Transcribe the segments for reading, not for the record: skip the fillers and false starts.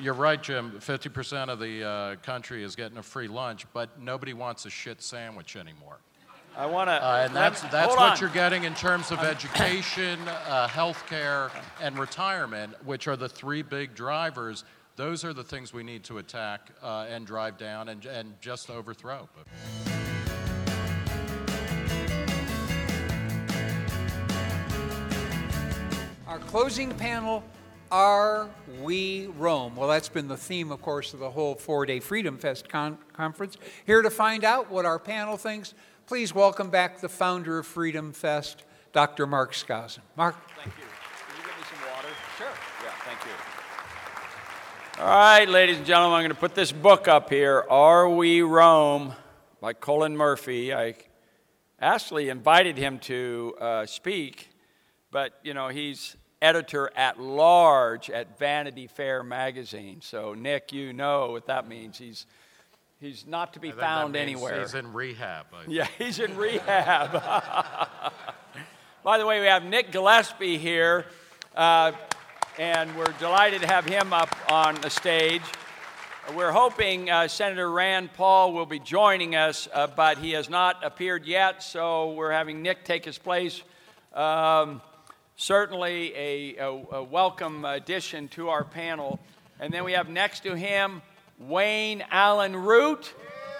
you're right, Jim. 50% of the country is getting a free lunch, but nobody wants a shit sandwich anymore. I want to... and that's what you're getting in terms of education, healthcare, and retirement, which are the three big drivers. Those are the things we need to attack and drive down and just overthrow. Our closing panel, Are We Rome? Well, that's been the theme, of course, of the whole four-day Freedom Fest conference. Here to find out what our panel thinks, please welcome back the founder of Freedom Fest, Dr. Mark Skousen. Mark? Thank you. Can you give me some water? Sure. Yeah, thank you. All right, ladies and gentlemen, I'm going to put this book up here, Are We Rome, by Colin Murphy. I actually invited him to speak, but, you know, he's editor-at-large at Vanity Fair magazine. So, Nick, you know what that means. He's not to be found anywhere. He's in rehab. Yeah, he's in rehab. By the way, we have Nick Gillespie here, and we're delighted to have him up on the stage. We're hoping Senator Rand Paul will be joining us, but he has not appeared yet, so we're having Nick take his place. Certainly a welcome addition to our panel. And then we have next to him Wayne Allen Root.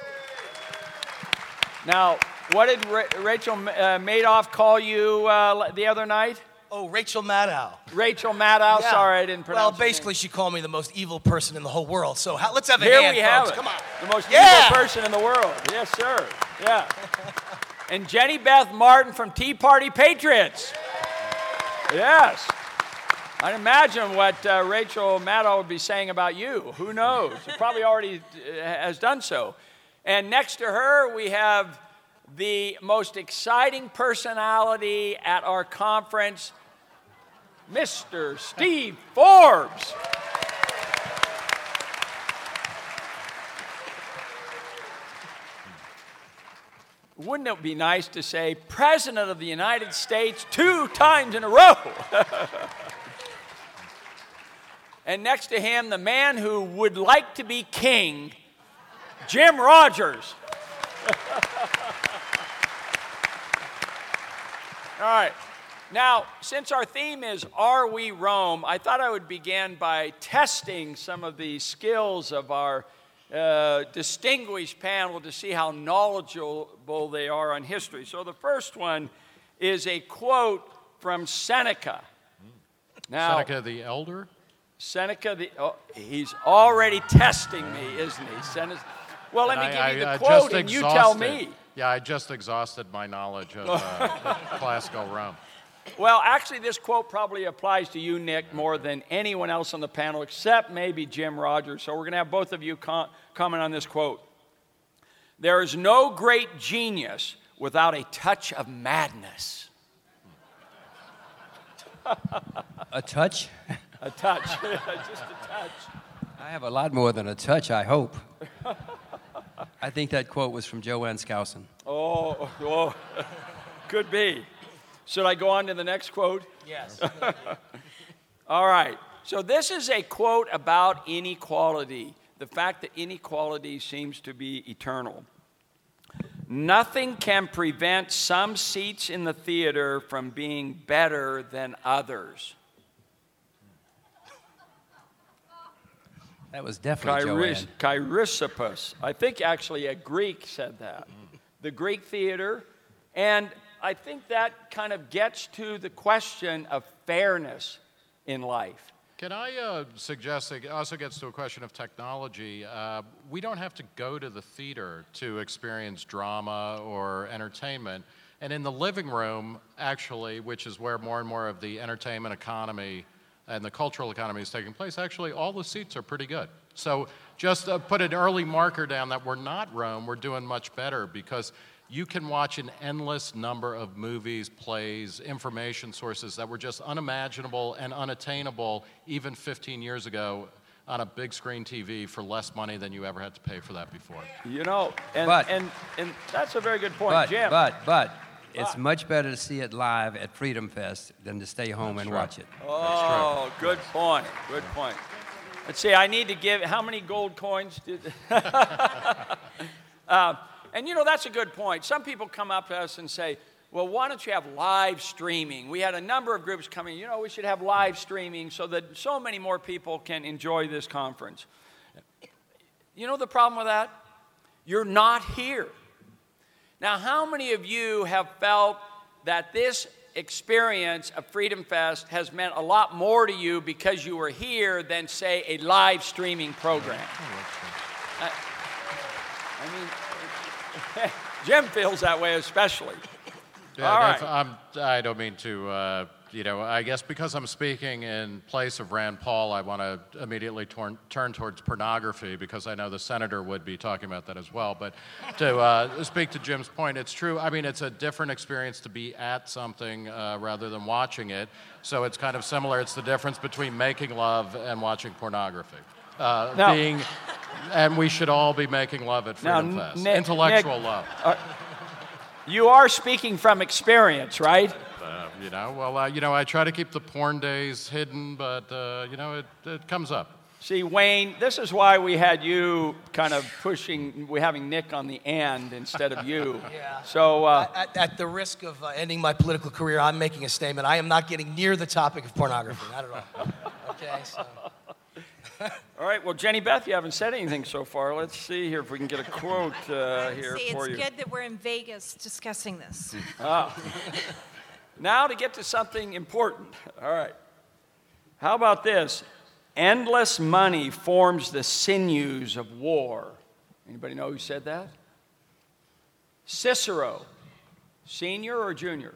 Now, what did Rachel Maddow call you the other night? Oh, Rachel Maddow. Rachel Maddow. Yeah. Sorry, I didn't pronounce. Well, basically, she called me the most evil person in the whole world. So let's have a Here hand, we have folks. it. Come on. The most evil person in the world. Yes, sir. Yeah. And Jenny Beth Martin from Tea Party Patriots. Yes. I'd imagine what Rachel Maddow would be saying about you. Who knows? She probably already has done so. And next to her, we have the most exciting personality at our conference, Mr. Steve Forbes. Wouldn't it be nice to say President of the United States 2 times in a row? And next to him, the man who would like to be king, Jim Rogers. All right. Now, since our theme is Are We Rome, I thought I would begin by testing some of the skills of our distinguished panel to see how knowledgeable they are on history. So the first one is a quote from Seneca. Now, Seneca the Elder? Seneca, he's already testing me, isn't he? Well, let me give you the quote and you tell me. Yeah, I just exhausted my knowledge of classical Rome. Well, actually, this quote probably applies to you, Nick, more than anyone else on the panel, except maybe Jim Rogers. So we're going to have both of you comment on this quote. There is no great genius without a touch of madness. A touch? A touch. Just a touch. I have a lot more than a touch, I hope. I think that quote was from Joanne Skousen. Oh, could be. Should I go on to the next quote? Yes. All right. So this is a quote about inequality, the fact that inequality seems to be eternal. Nothing can prevent some seats in the theater from being better than others. That was definitely Joanne. Chrysippus. I think actually a Greek said that. The Greek theater. And I think that kind of gets to the question of fairness in life. Can I suggest it also gets to a question of technology? We don't have to go to the theater to experience drama or entertainment. And in the living room, actually, which is where more and more of the entertainment economy and the cultural economy is taking place, actually all the seats are pretty good. So just put an early marker down that we're not Rome, we're doing much better, because you can watch an endless number of movies, plays, information sources that were just unimaginable and unattainable even 15 years ago on a big screen TV for less money than you ever had to pay for that before. You know, and that's a very good point, Jim. But it's much better to see it live at Freedom Fest than to stay home and watch it. Oh, good point. Good point. Let's see, I need to give, how many gold coins did... and you know, that's a good point. Some people come up to us and say, well, why don't you have live streaming? We had a number of groups coming, you know, we should have live streaming so that so many more people can enjoy this conference. You know the problem with that? You're not here. Now, how many of you have felt that this experience of Freedom Fest has meant a lot more to you because you were here than, say, a live streaming program? I mean, Jim feels that way especially. Yeah, all right. I don't mean to, you know, I guess because I'm speaking in place of Rand Paul, I want to immediately turn towards pornography because I know the senator would be talking about that as well. But to speak to Jim's point, it's true. I mean, it's a different experience to be at something rather than watching it. So it's kind of similar. It's the difference between making love and watching pornography. And we should all be making love at Freedom Fest. Intellectual love. You are speaking from experience, right? You know, well, you know, I try to keep the porn days hidden, but, you know, it comes up. See, Wayne, this is why we had you kind of pushing, we're having Nick on the end instead of you. Yeah. So, at the risk of ending my political career, I'm making a statement. I am not getting near the topic of pornography, not at all. Okay, so. All right, well, Jenny Beth, you haven't said anything so far. Let's see here if we can get a quote here for you. It's good that we're in Vegas discussing this. Now to get to something important. All right. How about this? Endless money forms the sinews of war. Anybody know who said that? Cicero. Senior or junior?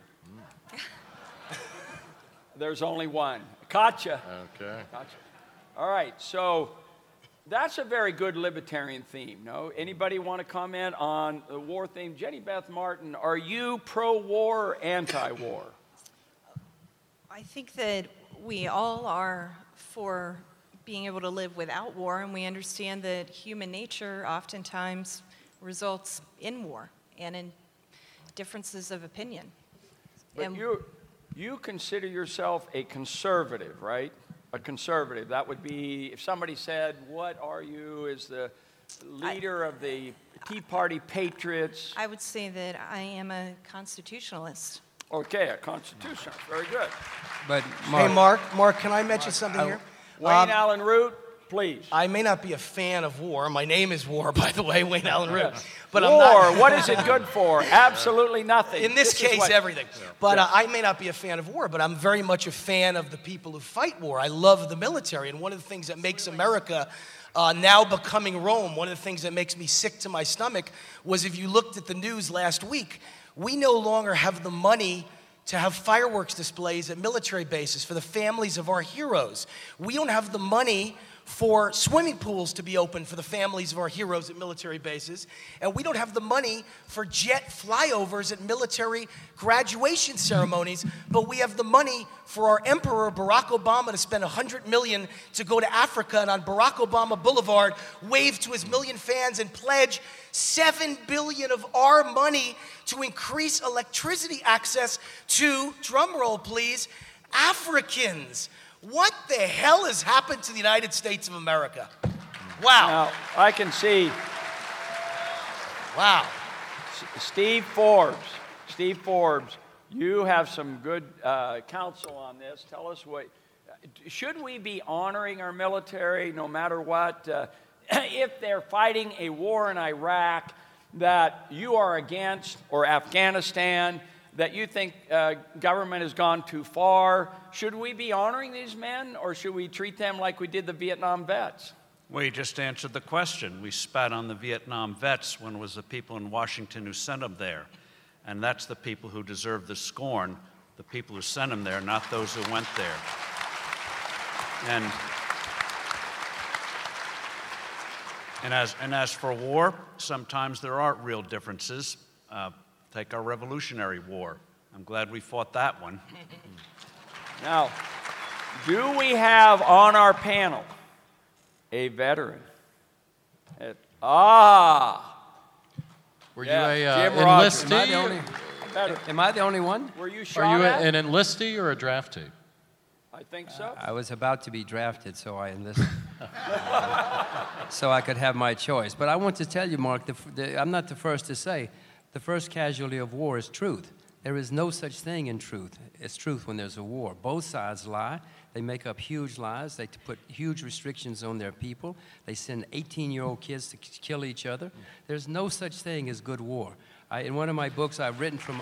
There's only one. Gotcha. Okay. Gotcha. All right, so that's a very good libertarian theme, no? Anybody want to comment on the war theme? Jenny Beth Martin, are you pro-war or anti-war? I think that we all are for being able to live without war, and we understand that human nature oftentimes results in war and in differences of opinion. But you consider yourself a conservative, right? A conservative. That would be, if somebody said, what are you as the leader of the Tea Party Patriots? I would say that I am a constitutionalist. Okay, a constitutionalist. Very good. But Hey, Mark, can I mention something here? Wayne Allen Root, please. I may not be a fan of war. My name is War, by the way, Wayne Allen Root. But war, I'm not, what is it good for? Absolutely nothing. in this case, everything. But I may not be a fan of war, but I'm very much a fan of the people who fight war. I love the military, and one of the things that makes America now becoming Rome, one of the things that makes me sick to my stomach was if you looked at the news last week, we no longer have the money to have fireworks displays at military bases for the families of our heroes. We don't have the money for swimming pools to be open for the families of our heroes at military bases, and we don't have the money for jet flyovers at military graduation ceremonies, but we have the money for our emperor, Barack Obama, to spend $100 million to go to Africa and on Barack Obama Boulevard wave to his million fans and pledge $7 billion of our money to increase electricity access to, drumroll please, Africans. What the hell has happened to the United States of America? Wow. Now, I can see Wow. Steve Forbes, you have some good counsel on this. Tell us what, should we be honoring our military no matter what? If they're fighting a war in Iraq that you are against, or Afghanistan, that you think government has gone too far, should we be honoring these men, or should we treat them like we did the Vietnam vets? Well, you just answered the question. We spat on the Vietnam vets when it was the people in Washington who sent them there. And that's the people who deserve the scorn, the people who sent them there, not those who went there. And as for war, sometimes there are real differences. Take our Revolutionary War. I'm glad we fought that one. Now, do we have on our panel a veteran? Were Yeah, you a Jim Rogers. enlistee? Am I the only one? Were you shot Are you at? an enlistee or a draftee? I think so. I was about to be drafted, so I enlisted. so I could have my choice. But I want to tell you, Mark, I'm not the first to say, the first casualty of war is truth. There is no such thing in truth. It's truth when there's a war. Both sides lie. They make up huge lies. They put huge restrictions on their people. They send 18-year-old kids to kill each other. There's no such thing as good war. In one of my books, I've written from...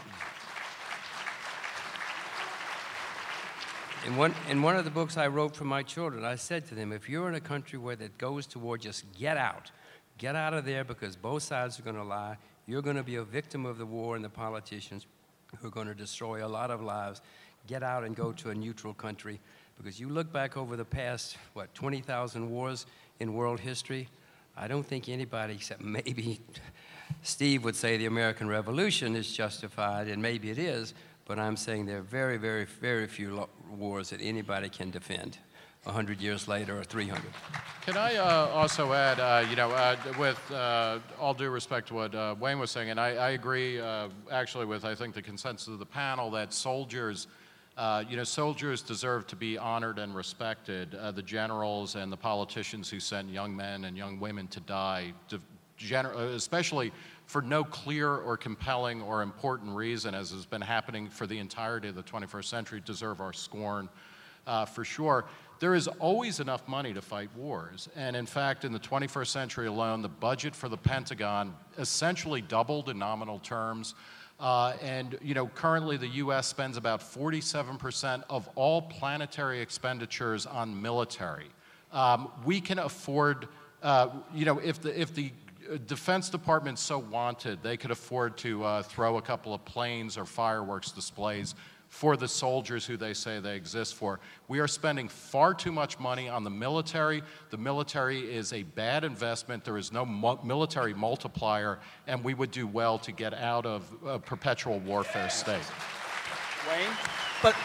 In one of the books I wrote for my children, I said to them, if you're in a country where that goes to war, just get out. Get out of there because both sides are going to lie. You're going to be a victim of the war and the politicians who are going to destroy a lot of lives. Get out and go to a neutral country because you look back over the past, 20,000 wars in world history, I don't think anybody except maybe Steve would say the American Revolution is justified, and maybe it is, but I'm saying there are very, very, very few wars that anybody can defend 100 years later or 300. Can I also add, with all due respect to what Wayne was saying, and I agree actually with, I think, the consensus of the panel that soldiers, soldiers deserve to be honored and respected. The generals and the politicians who sent young men and young women to die, especially for no clear or compelling or important reason, as has been happening for the entirety of the 21st century, deserve our scorn for sure. There is always enough money to fight wars. And in fact, in the 21st century alone, the budget for the Pentagon essentially doubled in nominal terms. Currently the U.S. spends about 47% of all planetary expenditures on military. We can afford, if the Defense Department so wanted, they could afford to throw a couple of planes or fireworks displays for the soldiers who they say they exist for. We are spending far too much money on the military. The military is a bad investment. There is no military multiplier, and we would do well to get out of a perpetual warfare state. Wayne? But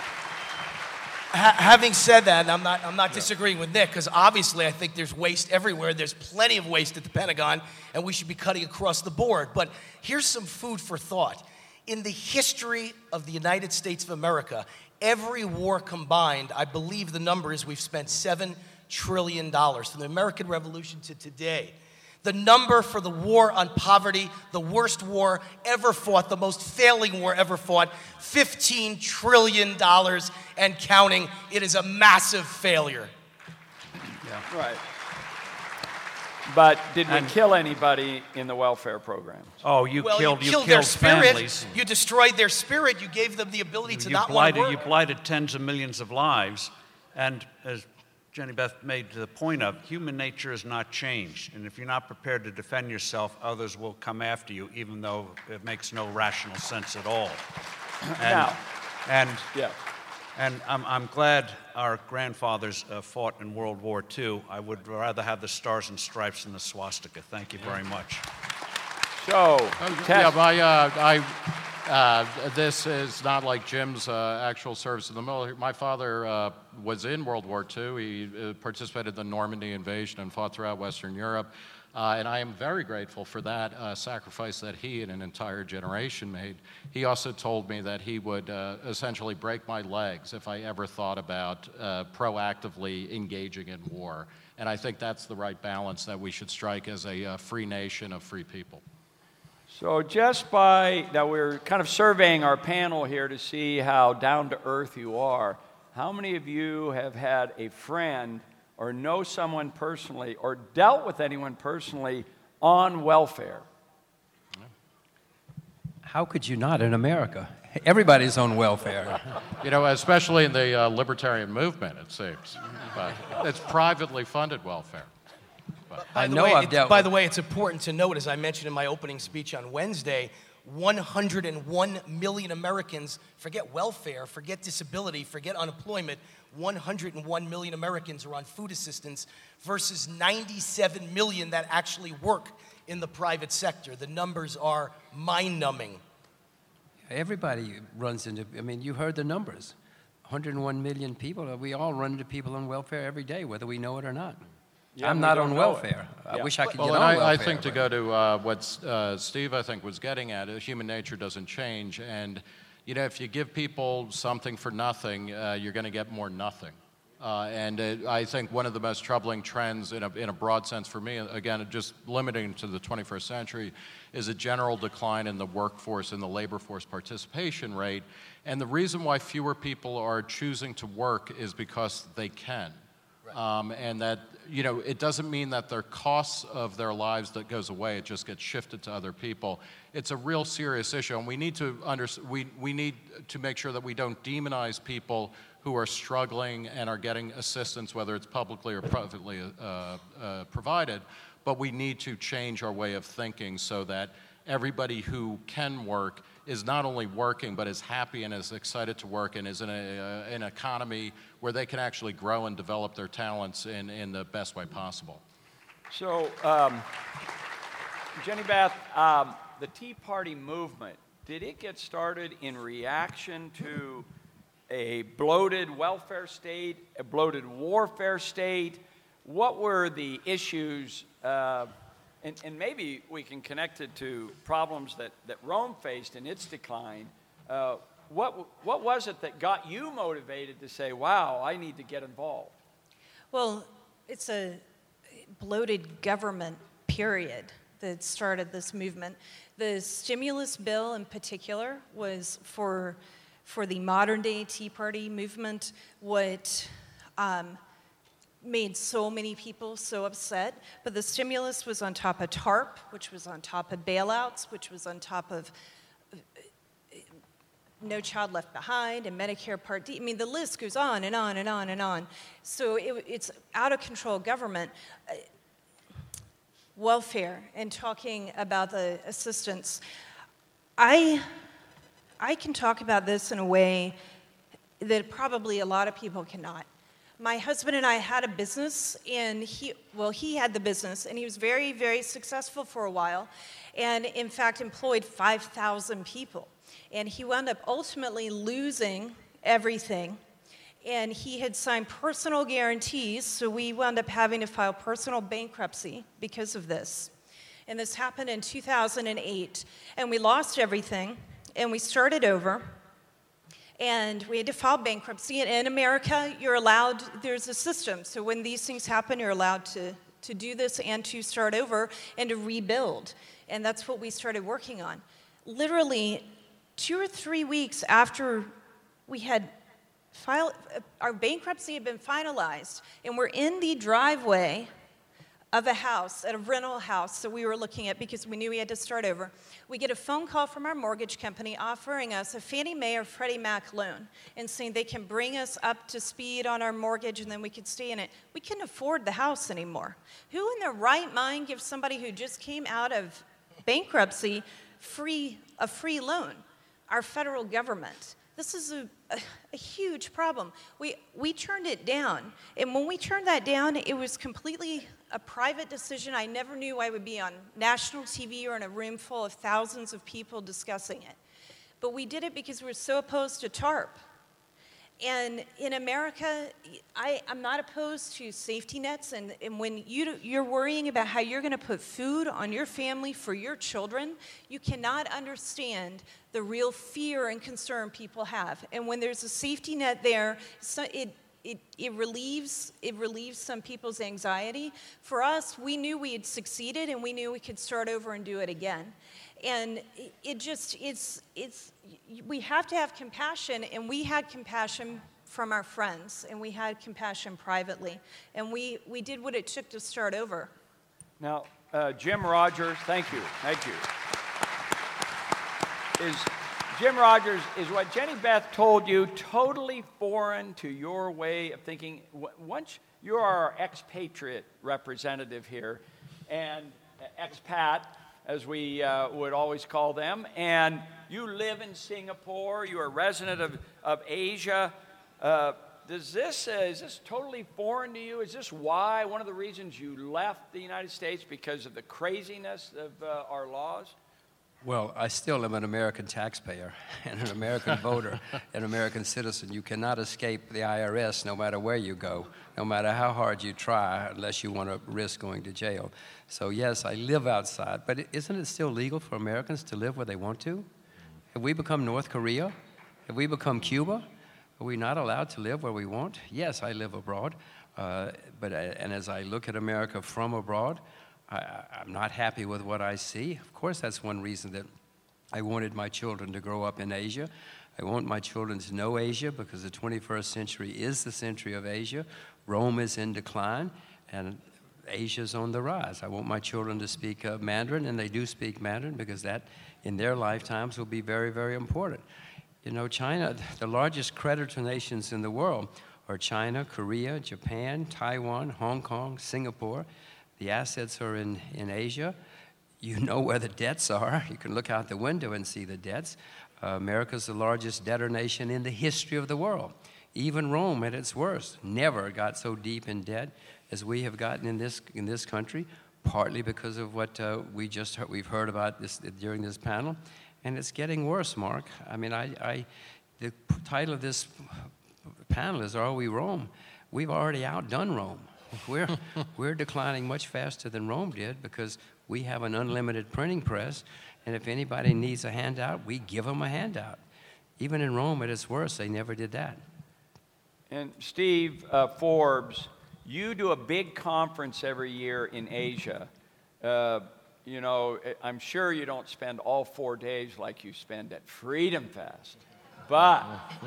having said that, and I'm not disagreeing with Nick, because obviously I think there's waste everywhere. There's plenty of waste at the Pentagon, and we should be cutting across the board. But here's some food for thought. In the history of the United States of America, every war combined, I believe the number is we've spent $7 trillion from the American Revolution to today. The number for the war on poverty, the worst war ever fought, the most failing war ever fought, $15 trillion and counting. It is a massive failure. Yeah. Right. But did we kill anybody in the welfare programs? Oh, you killed their spirit. Families. You destroyed their spirit. You gave them the ability to not want to work. You blighted tens of millions of lives. And as Jenny Beth made the point of, human nature is not changed. And if you're not prepared to defend yourself, others will come after you, even though it makes no rational sense at all. And I'm glad our grandfathers fought in World War II. I would rather have the stars and stripes than the swastika. Thank you very much. So, this is not like Jim's actual service in the military. My father was in World War II. He participated in the Normandy invasion and fought throughout Western Europe. And I am very grateful for that sacrifice that he and an entire generation made. He also told me that he would essentially break my legs if I ever thought about proactively engaging in war. And I think that's the right balance that we should strike as a free nation of free people. So just by that, we're kind of surveying our panel here to see how down to earth you are. How many of you have had a friend or know someone personally or dealt with anyone personally on welfare? How could you not in America? Everybody's on welfare. Especially in the libertarian movement, it seems. But it's privately funded welfare. By the way, it's important to note, as I mentioned in my opening speech on Wednesday, 101 million Americans, forget welfare, forget disability, forget unemployment, 101 million Americans are on food assistance versus 97 million that actually work in the private sector. The numbers are mind-numbing. Everybody runs into, you heard the numbers. 101 million people, we all run into people on welfare every day, whether we know it or not. Yeah, I'm not on welfare. I wish I could get on welfare. I think to go to what Steve, I think, was getting at, human nature doesn't change. And, if you give people something for nothing, you're going to get more nothing. I think one of the most troubling trends in a broad sense for me, again, just limiting to the 21st century, is a general decline in the workforce and the labor force participation rate. And the reason why fewer people are choosing to work is because they can. And that, it doesn't mean that their costs of their lives that goes away, it just gets shifted to other people. It's a real serious issue, and we need to we need to make sure that we don't demonize people who are struggling and are getting assistance, whether it's publicly or privately provided, but we need to change our way of thinking so that everybody who can work is not only working, but is happy and is excited to work and is in an economy where they can actually grow and develop their talents in the best way possible. So, Jenny Beth, the Tea Party movement, did it get started in reaction to a bloated welfare state, a bloated warfare state? What were the issues? And maybe we can connect it to problems that Rome faced in its decline. What was it that got you motivated to say, wow, I need to get involved? Well, it's a bloated government period that started this movement. The stimulus bill in particular was for the modern day Tea Party movement what made so many people so upset. But the stimulus was on top of TARP, which was on top of bailouts, which was on top of No Child Left Behind and Medicare Part D. I mean, the list goes on and on and on and on. So it's out of control government. Welfare and talking about the assistance. I can talk about this in a way that probably a lot of people cannot. My husband and I had a business, and he had the business, and he was very, very successful for a while, and in fact employed 5,000 people. And he wound up ultimately losing everything, and he had signed personal guarantees, so we wound up having to file personal bankruptcy because of this. And this happened in 2008, and we lost everything, and we started over. And we had to file bankruptcy. And in America, you're allowed, there's a system. So when these things happen, you're allowed to do this and to start over and to rebuild. And that's what we started working on. Literally 2 or 3 weeks after we had filed, our bankruptcy had been finalized, and we're in the driveway of a house, at a rental house that we were looking at because we knew we had to start over. We get a phone call from our mortgage company offering us a Fannie Mae or Freddie Mac loan and saying they can bring us up to speed on our mortgage and then we could stay in it. We couldn't afford the house anymore. Who in their right mind gives somebody who just came out of bankruptcy a free loan? Our federal government. This is a huge problem. We turned it down. And when we turned that down, it was completely a private decision. I never knew I would be on national TV or in a room full of thousands of people discussing it. But we did it because we were so opposed to TARP. And in America, I'm not opposed to safety nets. And when you're worrying about how you're going to put food on your family for your children, you cannot understand the real fear and concern people have. And when there's a safety net there, it relieves some people's anxiety. For us, we knew we had succeeded, and we knew we could start over and do it again. And we have to have compassion, and we had compassion from our friends, and we had compassion privately, and we did what it took to start over. Now, Jim Rogers, thank you. Jim Rogers, is what Jenny Beth told you totally foreign to your way of thinking? Once you are our expatriate representative here, and expat, as we would always call them, and you live in Singapore, you're a resident of Asia. Is this totally foreign to you? Is this why, one of the reasons you left the United States, because of the craziness of our laws? Well, I still am an American taxpayer and an American voter, an American citizen. You cannot escape the IRS no matter where you go, no matter how hard you try, unless you want to risk going to jail. So yes, I live outside, but isn't it still legal for Americans to live where they want to? Have we become North Korea? Have we become Cuba? Are we not allowed to live where we want? Yes, I live abroad, and as I look at America from abroad, I'm not happy with what I see. Of course, that's one reason that I wanted my children to grow up in Asia. I want my children to know Asia because the 21st century is the century of Asia. Rome is in decline, and Asia's on the rise. I want my children to speak Mandarin, and they do speak Mandarin because that, in their lifetimes, will be very, very important. You know, China, the largest creditor nations in the world are China, Korea, Japan, Taiwan, Hong Kong, Singapore. The assets are in Asia. You know where the debts are. You can look out the window and see the debts. America's the largest debtor nation in the history of the world. Even Rome, at its worst, never got so deep in debt as we have gotten in this country, partly because of what we've heard about this during this panel, and it's getting worse, Mark. I mean, the title of this panel is "Are We Rome?" We've already outdone Rome. We're declining much faster than Rome did because we have an unlimited printing press, and if anybody needs a handout, we give them a handout. Even in Rome, at its worst, they never did that. And Steve Forbes, you do a big conference every year in Asia. You know, I'm sure you don't spend all 4 days like you spend at Freedom Fest, but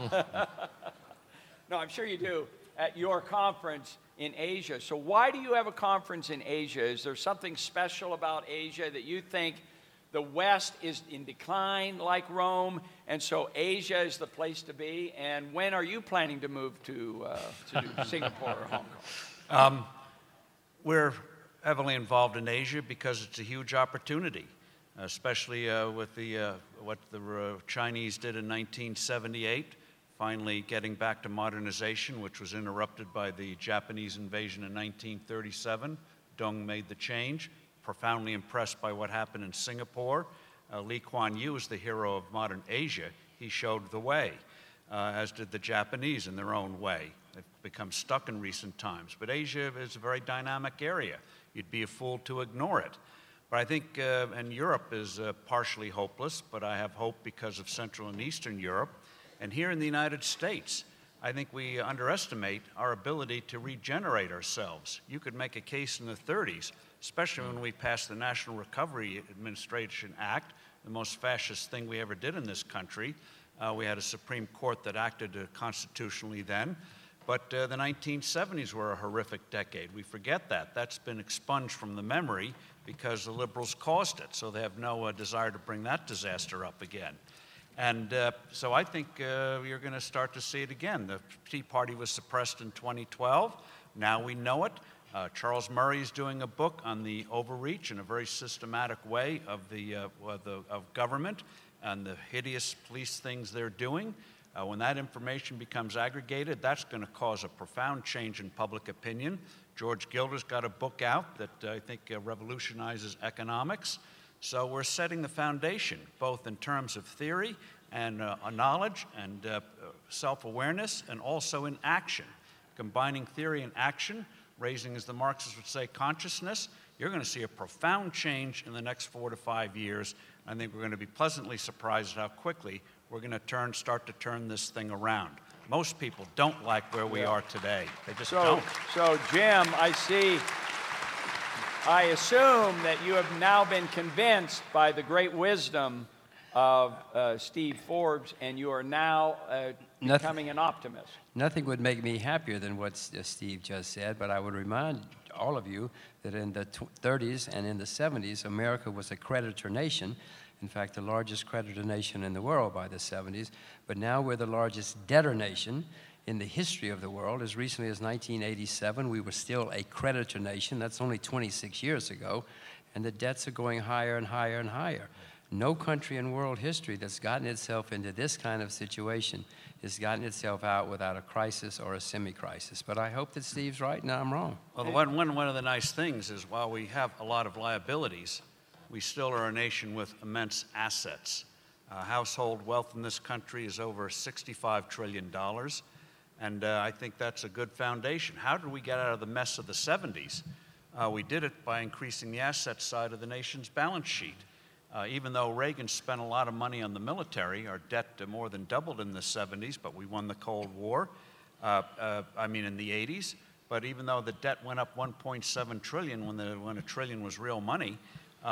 no, I'm sure you do at your conference in Asia. So why do you have a conference in Asia? Is there something special about Asia that you think the West is in decline like Rome, and so Asia is the place to be? And when are you planning to move to Singapore or Hong Kong? We're heavily involved in Asia because it's a huge opportunity, especially with what the Chinese did in 1978, finally getting back to modernization, which was interrupted by the Japanese invasion in 1937. Deng made the change. Profoundly impressed by what happened in Singapore. Lee Kuan Yew is the hero of modern Asia. He showed the way, as did the Japanese in their own way. They've become stuck in recent times. But Asia is a very dynamic area. You'd be a fool to ignore it. But I think, and Europe is partially hopeless, but I have hope because of Central and Eastern Europe. And here in the United States, I think we underestimate our ability to regenerate ourselves. You could make a case in the 30s, especially when we passed the National Recovery Administration Act, the most fascist thing we ever did in this country. We had a Supreme Court that acted constitutionally then. But the 1970s were a horrific decade. We forget that. That's been expunged from the memory because the liberals caused it, so they have no desire to bring that disaster up again. And so I think you're going to start to see it again. The Tea Party was suppressed in 2012. Now we know it. Charles Murray is doing a book on the overreach in a very systematic way of of government and the hideous police things they're doing. When that information becomes aggregated, that's going to cause a profound change in public opinion. George Gilder's got a book out that I think revolutionizes economics. So we're setting the foundation, both in terms of theory and knowledge and self-awareness, and also in action. Combining theory and action, raising, as the Marxists would say, consciousness, you're going to see a profound change in the next 4 to 5 years. I think we're going to be pleasantly surprised at how quickly we're going to start to turn this thing around. Most people don't like where we are today. They just don't. So, Jim, I assume that you have now been convinced by the great wisdom of Steve Forbes, and you are now becoming an optimist. Nothing would make me happier than what Steve just said, but I would remind all of you that in the 30s and in the 70s, America was a creditor nation. In fact, the largest creditor nation in the world by the 70s. But now we're the largest debtor nation in the history of the world. As recently as 1987, we were still a creditor nation. That's only 26 years ago. And the debts are going higher and higher and higher. No country in world history that's gotten itself into this kind of situation has gotten itself out without a crisis or a semi-crisis. But I hope that Steve's right and I'm wrong. Well, one of the nice things is while we have a lot of liabilities, we still are a nation with immense assets. Household wealth in this country is over $65 trillion. And I think that's a good foundation. How did we get out of the mess of the 70s? We did it by increasing the asset side of the nation's balance sheet. Even though Reagan spent a lot of money on the military, our debt more than doubled in the 70s, but we won the Cold War, in the 80s. But even though the debt went up 1.7 trillion when a trillion was real money,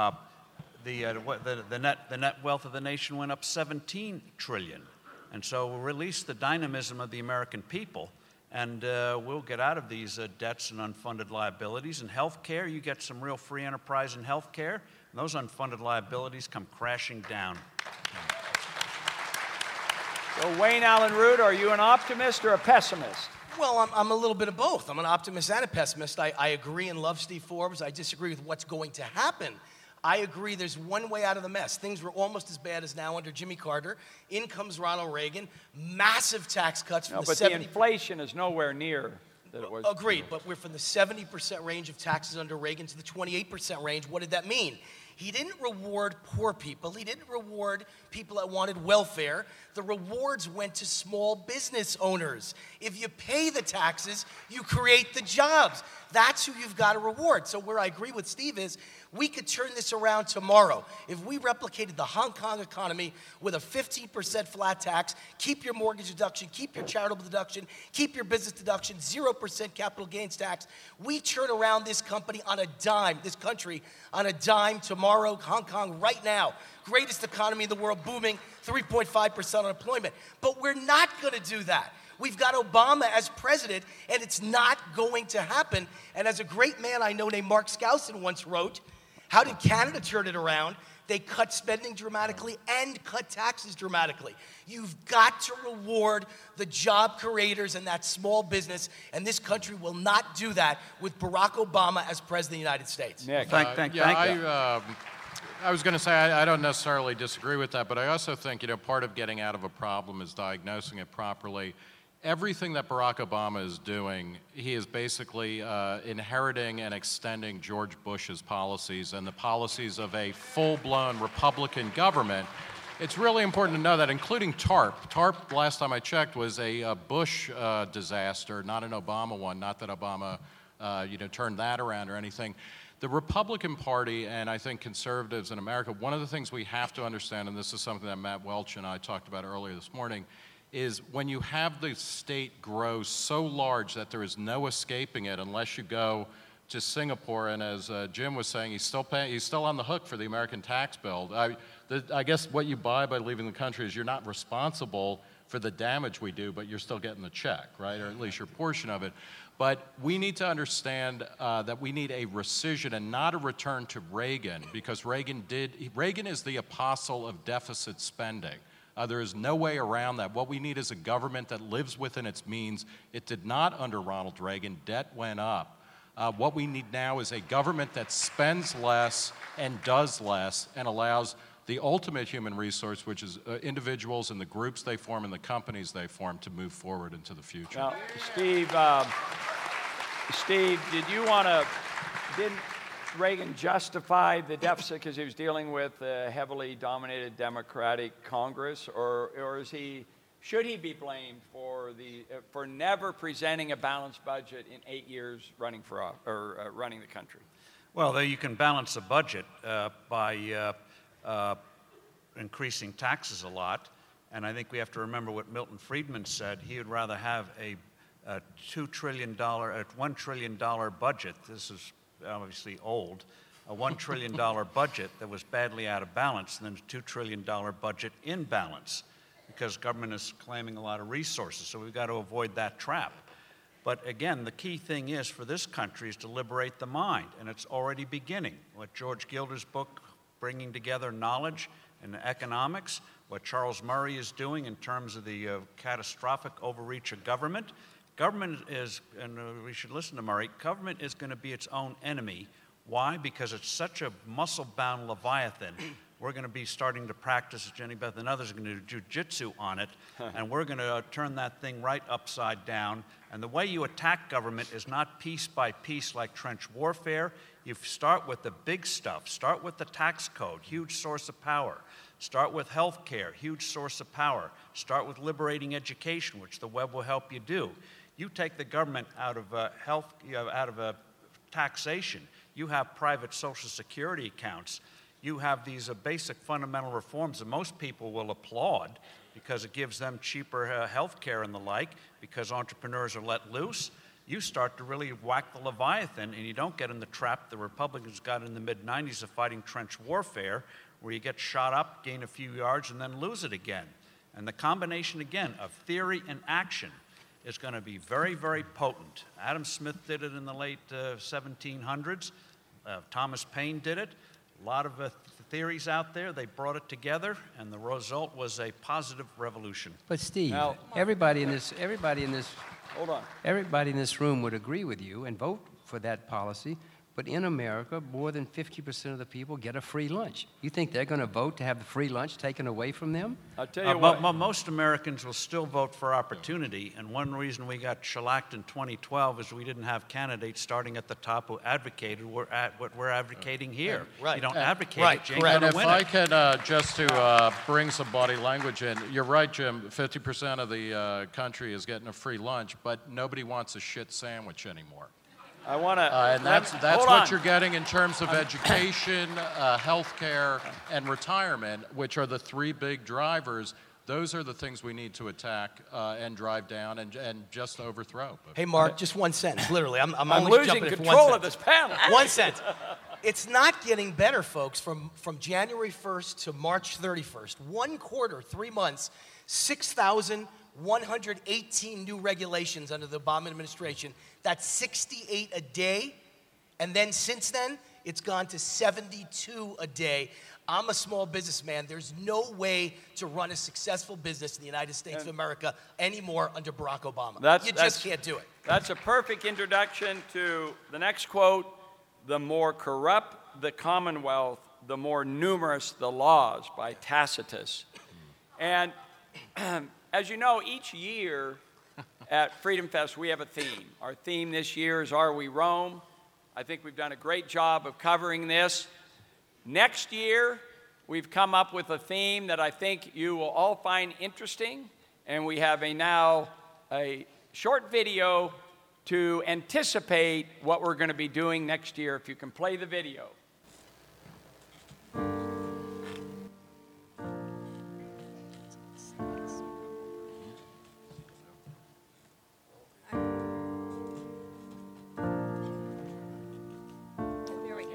the net wealth of the nation went up 17 trillion. And so we'll release the dynamism of the American people, and we'll get out of these debts and unfunded liabilities. In health care, you get some real free enterprise in health care, and those unfunded liabilities come crashing down. So Wayne Allen Root, are you an optimist or a pessimist? Well, I'm a little bit of both. I'm an optimist and a pessimist. I agree and love Steve Forbes. I disagree with what's going to happen. I agree there's one way out of the mess. Things were almost as bad as now under Jimmy Carter. In comes Ronald Reagan. Massive tax cuts from the 70%. But the inflation is nowhere near that it was. Agreed, but we're from the 70% range of taxes under Reagan to the 28% range. What did that mean? He didn't reward poor people. He didn't reward people that wanted welfare. The rewards went to small business owners. If you pay the taxes, you create the jobs. That's who you've got to reward. So where I agree with Steve is we could turn this around tomorrow. If we replicated the Hong Kong economy with a 15% flat tax, keep your mortgage deduction, keep your charitable deduction, keep your business deduction, 0% capital gains tax, we turn around this company on a dime, this country on a dime tomorrow. Hong Kong right now, greatest economy in the world, booming, 3.5% unemployment. But we're not going to do that. We've got Obama as president, and it's not going to happen. And as a great man I know named Mark Skousen once wrote, how did Canada turn it around? They cut spending dramatically and cut taxes dramatically. You've got to reward the job creators and that small business, and this country will not do that with Barack Obama as president of the United States. Nick. Thank you. I was going to say I don't necessarily disagree with that, but I also think part of getting out of a problem is diagnosing it properly. Everything that Barack Obama is doing, he is basically inheriting and extending George Bush's policies and the policies of a full-blown Republican government. It's really important to know that, including TARP. TARP, last time I checked, was a Bush disaster, not an Obama one. Not that Obama, turned that around or anything. The Republican Party, and I think conservatives in America, one of the things we have to understand, and this is something that Matt Welch and I talked about earlier this morning, is when you have the state grow so large that there is no escaping it unless you go to Singapore, and as Jim was saying, he's still on the hook for the American tax bill. I guess what you buy by leaving the country is you're not responsible for the damage we do, but you're still getting the check, right? Or at least your portion of it. But we need to understand that we need a rescission and not a return to Reagan, because Reagan is the apostle of deficit spending. There is no way around that. What we need is a government that lives within its means. It did not under Ronald Reagan. Debt went up. What we need now is a government that spends less and does less and allows the ultimate human resource, which is individuals and the groups they form and the companies they form, to move forward into the future. Now, Steve, didn't Reagan justify the deficit because he was dealing with a heavily dominated Democratic Congress, or should he be blamed for never presenting a balanced budget in 8 years running the country? Well, you can balance a budget by increasing taxes a lot, and I think we have to remember what Milton Friedman said. He would rather have a $1 trillion budget. This is obviously old. A $1 trillion budget that was badly out of balance than a $2 trillion budget in balance, because government is claiming a lot of resources. So we've got to avoid that trap. But again, the key thing is for this country is to liberate the mind, and it's already beginning. What George Gilder's book, Bringing Together Knowledge and Economics, what Charles Murray is doing in terms of the catastrophic overreach of government. Government is, and we should listen to Murray, government is going to be its own enemy. Why? Because it's such a muscle-bound leviathan. We're going to be starting to practice, Jenny Beth and others are going to do jujitsu on it, and we're going to turn that thing right upside down. And the way you attack government is not piece by piece like trench warfare. You start with the big stuff. Start with the tax code, huge source of power. Start with health care, huge source of power. Start with liberating education, which the web will help you do. You take the government out of taxation. You have private Social Security accounts. you have these basic fundamental reforms that most people will applaud because it gives them cheaper health care and the like, because entrepreneurs are let loose. You start to really whack the Leviathan, and you don't get in the trap the Republicans got in the mid-90s of fighting trench warfare, where you get shot up, gain a few yards, and then lose it again. And the combination, again, of theory and action is going to be very, very potent. Adam Smith did it in the late 1700s. Thomas Paine did it. A lot of theories out there. They brought it together, and the result was a positive revolution. But Steve, Now- everybody in this Hold on. everybody in this room would agree with you and vote for that policy. But in America, more than 50% of the people get a free lunch. You think they're going to vote to have the free lunch taken away from them? I'll tell you what. Most Americans will still vote for opportunity, and one reason we got shellacked in 2012 is we didn't have candidates starting at the top who advocated what we're advocating here. Right. You don't advocate Right, it, you ain't correct. And gonna if win I it. can, just to bring some body language in, you're right, Jim, 50% of the country is getting a free lunch, but nobody wants a shit sandwich anymore. I want to. And that's hold what on. you're getting in terms of education, healthcare, and retirement, which are the three big drivers. Those are the things we need to attack and drive down and just overthrow. Hey, Mark, just one sentence, literally. I'm I'm only losing jumping in for one control of sentence. this panel. One sentence. It's not getting better, folks. From January 1st to March 31st, 1 quarter, 3 months, 6,118 new regulations under the Obama administration. That's 68 a day. And then since then, it's gone to 72 a day. I'm a small businessman. There's no way to run a successful business in the United States of America anymore under Barack Obama. You just can't do it. That's a perfect introduction to the next quote. The more corrupt the Commonwealth, the more numerous the laws, by Tacitus. And as you know, each year at Freedom Fest, we have a theme. Our theme this year is Are We Rome? I think we've done a great job of covering this. Next year, we've come up with a theme that I think you will all find interesting, and we have a short video to anticipate what we're going to be doing next year. If you can play the video. There we go.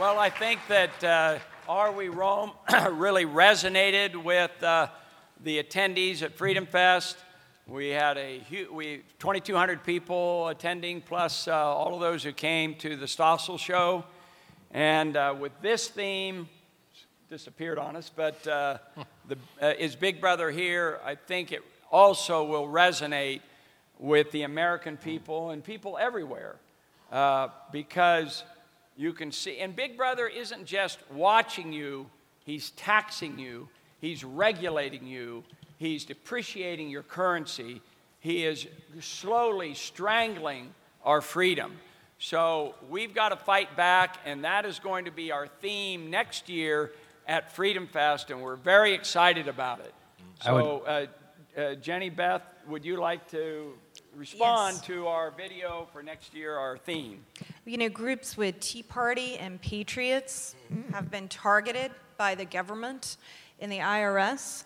Well, I think that Are We Rome really resonated with the attendees at Freedom Fest. We had 2,200 people attending, plus all of those who came to the Stossel show. And with this theme, disappeared on us, but is Big Brother here? I think it also will resonate with the American people and people everywhere, because you can see, and Big Brother isn't just watching you, he's taxing you, he's regulating you, he's depreciating your currency, he is slowly strangling our freedom. So we've got to fight back, and that is going to be our theme next year at Freedom Fest, and we're very excited about it. So, Jenny Beth, would you like to respond to our video for next year, our theme? You know, groups with Tea Party and Patriots have been targeted by the government and the IRS.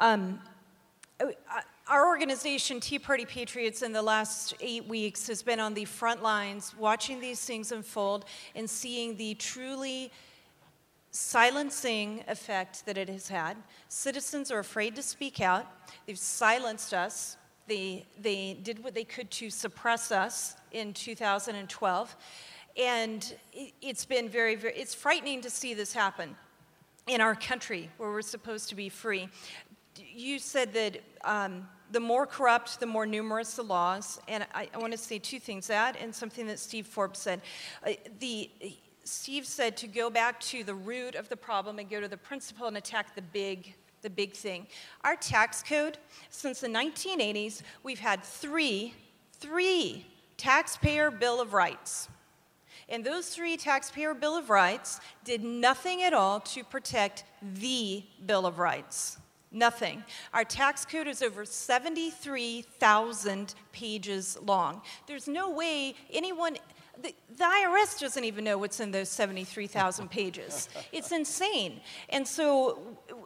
Our organization, Tea Party Patriots, in the last 8 weeks has been on the front lines watching these things unfold and seeing the truly silencing effect that it has had. Citizens are afraid to speak out. They've silenced us. They did what they could to suppress us in 2012. And it's been it's frightening to see this happen in our country where we're supposed to be free. You said that the more corrupt, the more numerous the laws. And I want to say two things, that and something that Steve Forbes said. Steve said to go back to the root of the problem and go to the principle and attack the big thing. Our tax code, since the 1980s, we've had three taxpayer Bill of Rights. And those 3 taxpayer Bill of Rights did nothing at all to protect the Bill of Rights. Nothing. Our tax code is over 73,000 pages long. There's no way anyone... The IRS doesn't even know what's in those 73,000 pages. It's insane. And so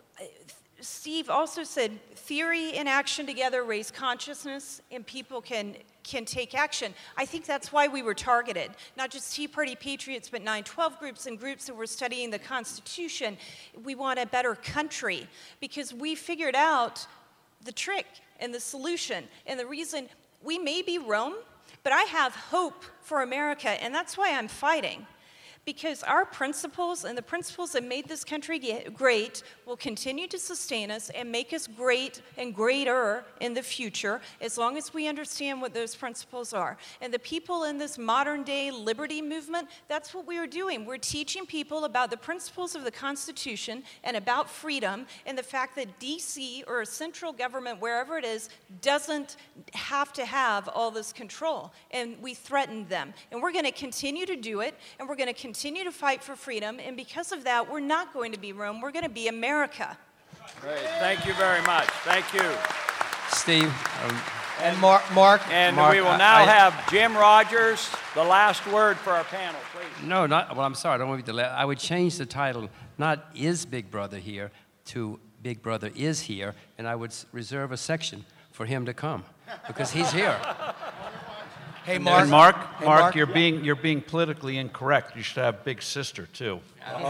Steve also said theory and action together raise consciousness, and people can take action. I think that's why we were targeted. Not just Tea Party Patriots, but 9/12 groups and groups that were studying the Constitution. We want a better country because we figured out the trick and the solution. And the reason we may be Rome, but I have hope for America, and that's why I'm fighting. Because our principles and the principles that made this country great will continue to sustain us and make us great and greater in the future as long as we understand what those principles are. And the people in this modern day liberty movement, that's what we are doing. We're teaching people about the principles of the Constitution and about freedom and the fact that DC or a central government, wherever it is, doesn't have to have all this control. And we threatened them. And we're going to continue to do it, and we're going to continue to fight for freedom, and because of that, we're not going to be Rome, we're going to be America. Great, thank you very much. Thank you. Steve. And Mark. And Mark, we will now have Jim Rogers, the last word for our panel, please. No, I'm sorry, I don't want you to I would change the title, not Is Big Brother Here, to Big Brother Is Here, and I would reserve a section for him to come, because he's here. Hey, Mark. And Mark, you're being politically incorrect. You should have Big Sister too.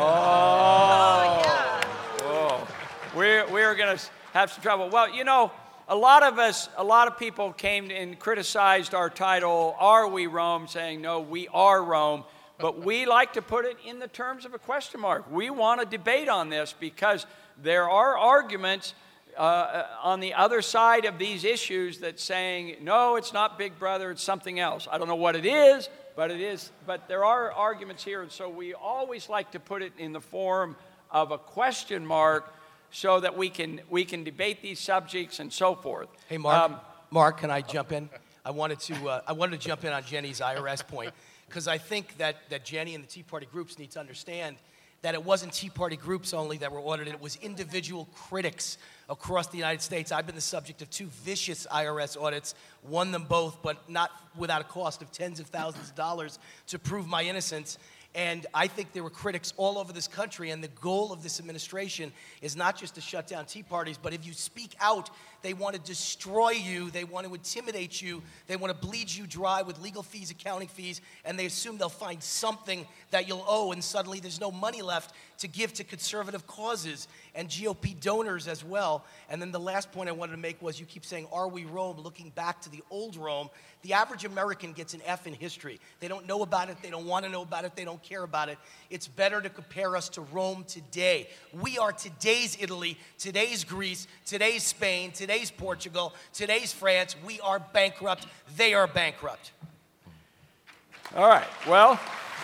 Oh, yeah. Whoa. We're going to have some trouble. Well, you know, a lot of people came and criticized our title, Are We Rome? Saying, no, we are Rome. But we like to put it in the terms of a question mark. We want to debate on this because there are arguments on the other side of these issues that saying, no, it's not Big Brother, it's something else. I don't know what it is, but there are arguments here, and so we always like to put it in the form of a question mark so that we can debate these subjects and so forth. Hey, Mark. Mark, can I jump in? I wanted to jump in on Jenny's IRS point, because I think that Jenny and the Tea Party groups need to understand that it wasn't Tea Party groups only that were audited, it was individual critics across the United States. I've been the subject of 2 vicious IRS audits, won them both, but not without a cost of tens of thousands of dollars to prove my innocence. And I think there were critics all over this country, and the goal of this administration is not just to shut down tea parties, but if you speak out, they want to destroy you, they want to intimidate you, they want to bleed you dry with legal fees, accounting fees, and they assume they'll find something that you'll owe, and suddenly there's no money left to give to conservative causes and GOP donors as well. And then the last point I wanted to make was, you keep saying, are we Rome, looking back to the old Rome. The average American gets an F in history. They don't know about it, they don't want to know about it, they don't care about it. It's better to compare us to Rome today. We are today's Italy, today's Greece, today's Spain, today's Portugal, today's France. We are bankrupt, they are bankrupt. All right, well,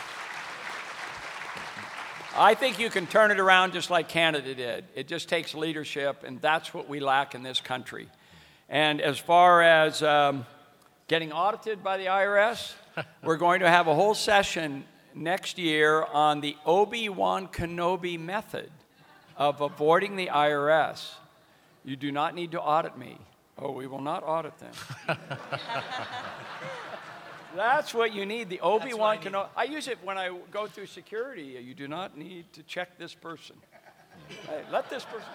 I think you can turn it around just like Canada did. It just takes leadership, and that's what we lack in this country. And as far as getting audited by the IRS, we're going to have a whole session next year on the Obi-Wan Kenobi method of avoiding the IRS. You do not need to audit me. Oh, we will not audit them. That's what you need, the Obi-Wan Kenobi. I use it when I go through security. You do not need to check this person. Hey, let this person.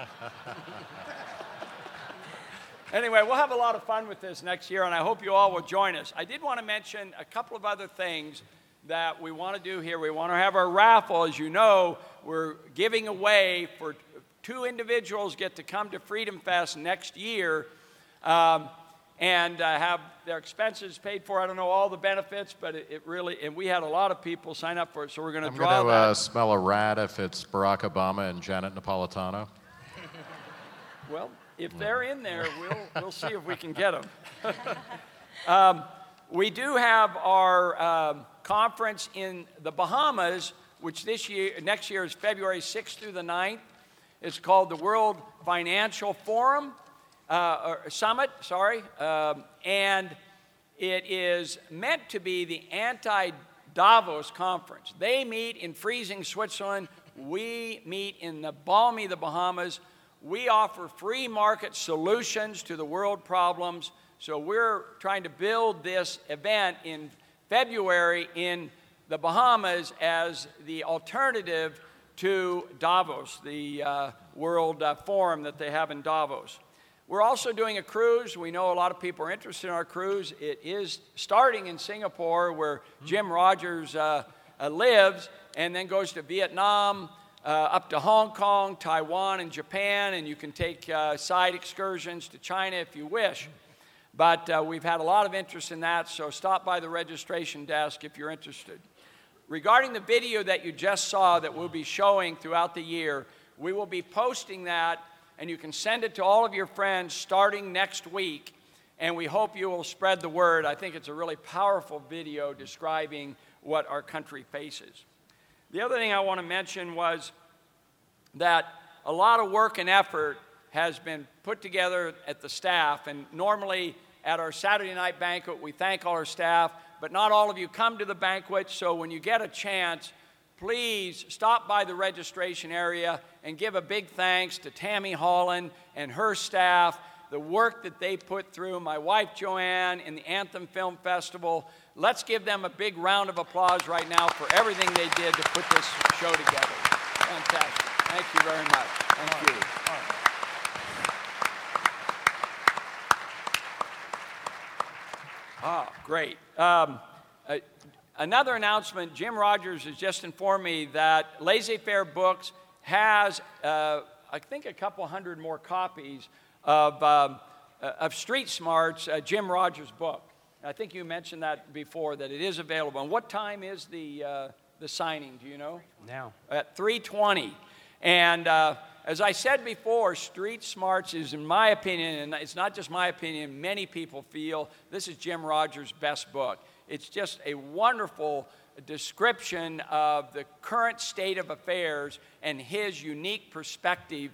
Anyway, we'll have a lot of fun with this next year, and I hope you all will join us. I did want to mention a couple of other things that we want to do here. We want to have our raffle. As you know, we're giving away for 2 individuals get to come to Freedom Fest next year and have their expenses paid for. I don't know all the benefits, but it really, and we had a lot of people sign up for it, so we're going to draw that. I'm going to smell a rat if it's Barack Obama and Janet Napolitano. Well, if they're in there, we'll see if we can get them. We do have our conference in the Bahamas, which next year is February 6th through the 9th. It's called the World Financial Forum, Summit, and it is meant to be the anti-Davos conference. They meet in freezing Switzerland. We meet in the balmy the Bahamas. We offer free market solutions to the world problems. So we're trying to build this event in February in the Bahamas as the alternative to Davos, the world forum that they have in Davos. We're also doing a cruise. We know a lot of people are interested in our cruise. It is starting in Singapore, where Jim Rogers lives, and then goes to Vietnam, up to Hong Kong, Taiwan, and Japan, and you can take side excursions to China if you wish. But we've had a lot of interest in that, so stop by the registration desk if you're interested. Regarding the video that you just saw that we'll be showing throughout the year, we will be posting that, and you can send it to all of your friends starting next week, and we hope you will spread the word. I think it's a really powerful video describing what our country faces. The other thing I want to mention was that a lot of work and effort has been put together at the staff, and normally at our Saturday night banquet, we thank all our staff, but not all of you come to the banquet, so when you get a chance, please stop by the registration area and give a big thanks to Tammy Holland and her staff, the work that they put through, my wife Joanne in the Anthem Film Festival. Let's give them a big round of applause right now for everything they did to put this show together. Fantastic. Thank you very much. Thank you. Ah, great. Another announcement, Jim Rogers has just informed me that Laissez-Faire Books has, I think, a couple hundred more copies of Street Smarts, Jim Rogers' book. I think you mentioned that before, that it is available. And what time is the signing, do you know? Now. At 3:20. And as I said before, Street Smarts is, in my opinion, and it's not just my opinion, many people feel this is Jim Rogers' best book. It's just a wonderful description of the current state of affairs and his unique perspective,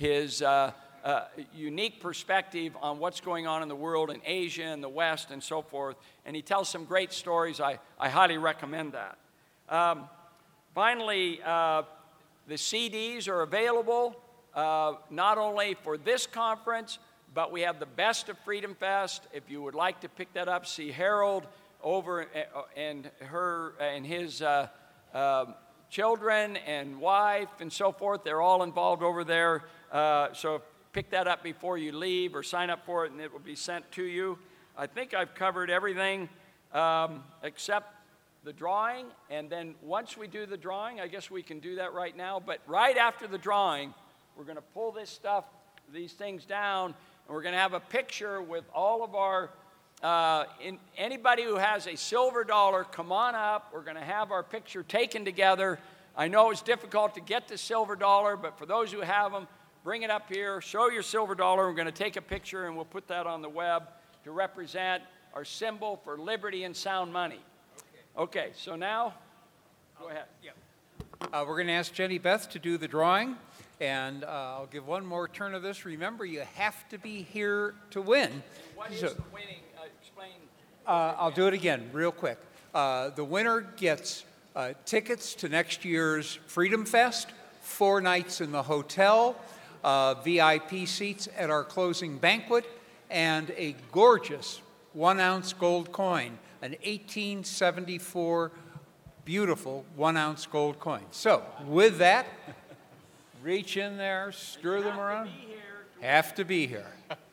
unique perspective on what's going on in the world, in Asia and the West and so forth. And he tells some great stories. I highly recommend that. Finally, the CDs are available not only for this conference, but we have the Best of Freedom Fest. If you would like to pick that up, see Harold over and his children and wife and so forth. They're all involved over there. So pick that up before you leave or sign up for it, and it will be sent to you. I think I've covered everything except the drawing. And then once we do the drawing, I guess we can do that right now. But right after the drawing, we're going to pull these things down, and we're going to have a picture with all of our anybody who has a silver dollar, come on up. We're going to have our picture taken together. I know it's difficult to get the silver dollar, but for those who have them, bring it up here, show your silver dollar. We're going to take a picture, and we'll put that on the web to represent our symbol for liberty and sound money. Okay, so now, go ahead. Yeah. We're going to ask Jenny Beth to do the drawing, and I'll give one more turn of this. Remember, you have to be here to win. And what is the winning? Explain. I'll do it again real quick. The winner gets tickets to next year's Freedom Fest, 4 nights in the hotel, VIP seats at our closing banquet, and a gorgeous 1-ounce gold coin, an 1874 beautiful 1-ounce gold coin. So with that, reach in there, stir them around. Have to be here.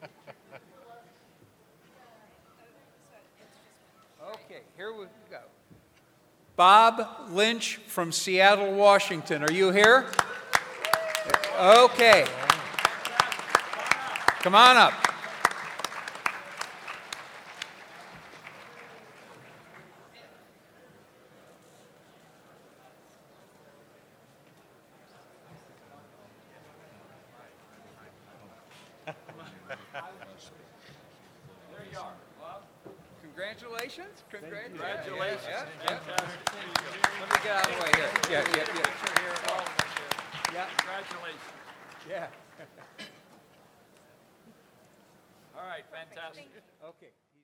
Okay, here we go. Bob Lynch from Seattle, Washington. Are you here? Okay. Come on up. Congratulations. Congratulations. Yeah. Let me get out of the way here. Yeah. Congratulations. Yeah. All right, fantastic. Okay.